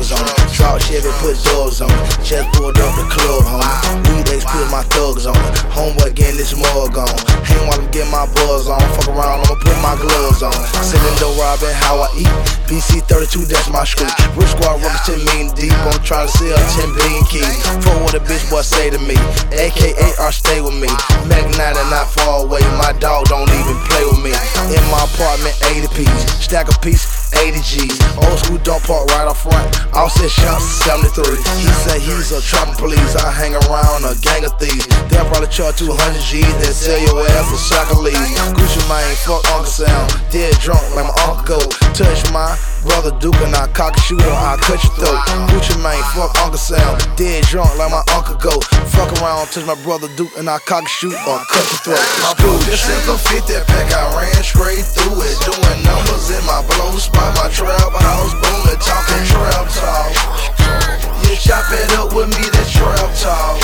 drugs on it. Drop Chevy, put doors on it. Just pulled up the club, homie. Weed X, put my thugs on it. Homeboy getting this mug on. Hang while I'm getting my buzz on. Fuck around, I'ma put my gloves on. Selling dough, robbing how I eat. PC 32, that's my street. Rich squad rubbers 10 million deep. I'm trying to sell 10 billion keys. For what a bitch boy say to me. AKA or stay with me. Mac 9 and not far away. My dog don't even play with me. In my apartment, 80 P's. Stack a piece, 80 G's. Old school don't park right up front. Offset shots 73. He say he's a trapper police. I hang around a gang of thieves. They'll probably charge 200 G's. Then sell your ass for soccer league. Gucci Mane, fuck Uncle Sam. Dead drunk like my uncle go. Touch my brother Duke and I cock a shooter, I cut your throat. Gucci Mane, fuck Uncle Sam. Dead drunk like my uncle go. Fuck around, touch my brother Duke and I cock a shoot or cut your throat. My boo just simple fit that pack, I ran straight through it. Doing numbers in my blow spot, my trap house booming, talking trap talk. You chop it up with me, that trap talk.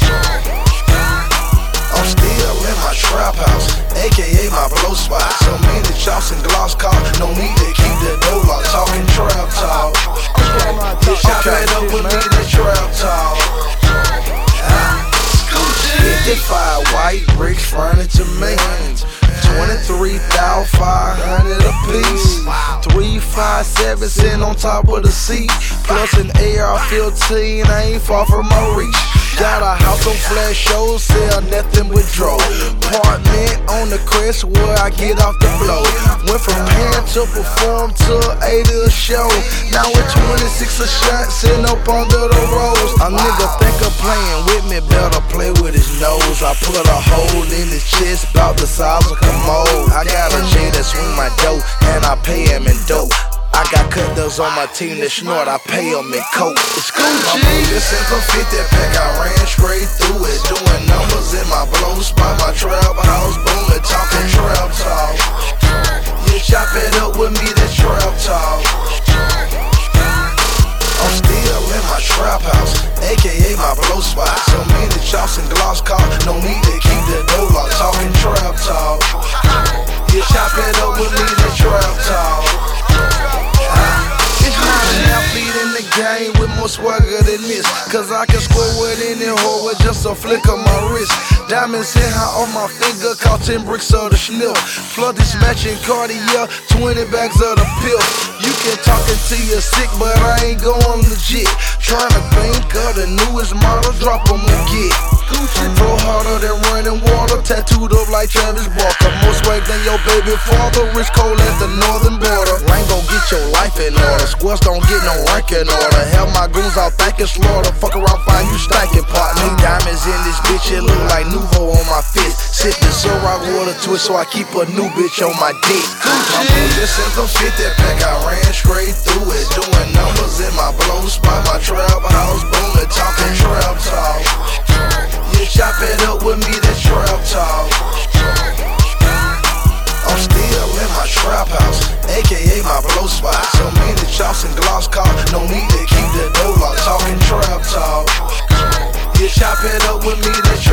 I'm still in my trap house, AKA my blow spot. So many chops and gloss car, no need to keep the door locked. Talking trap talk. You chop it up with me, that trap talk. 55 white bricks, furniture mans. 23,500 a piece. 357 sitting on top of the seat. Plus an AR-15, I ain't far from my reach. Got a house on flash shows, sell nothing but dro. Apartment on the crest where I get off the blow. Went from pan to perform to 80 a show. Now with 26 a shot, sitting up under the rose. A nigga think of playing with me, better play with his nose. I put a hole in his chest, about the size of a commode. I got a J that swing my dough, and I pay him in dope. I got cutters on my team that snort, I pay them in coke. It's Gucci. My boo just simple fit that pack, I ran straight through it. Doing numbers in my blow spot, my trap house booming, talking trap talk. You chop it up with me, that trap talk. I'm still in my trap house, AKA my blow spot. So many chops and gloss car, no need to keep the door locked. Talking trap talk. You chop it up with me, that trap talk. Athlete in the game with more swagger than this. Cause I can score with any hoe with just a flick of my wrist. Diamonds hit high on my finger, caught 10 bricks of the schnil. Flood this matching Cartier, 20 bags of the pill. You can talk until you're sick, but I ain't going legit. Tryna think of the newest model, drop 'em and get. Gucci pro harder than running water, tattooed up like Travis Barker. More swag than your baby father, rich cold at the northern border. Rain gon' get your life in order, squares don't get no rank in order. Have my goons out thanking slaughter, fuck around find you stankin' partner. Diamonds in this bitch, it look like Nouveau on my fist. Sippin' Ciroc water twist, so I keep a new bitch on my dick. My boo just simple fit that pack, I ran straight through it. Doing numbers in my blow spot, my trap house booming, talking trap talk. You chop it up with me, that trap talk. I'm still in my trap house, AKA my blow spot. So many chops and gloss car, no need to keep the door locked. Talking trap talk. You chop it up with me, that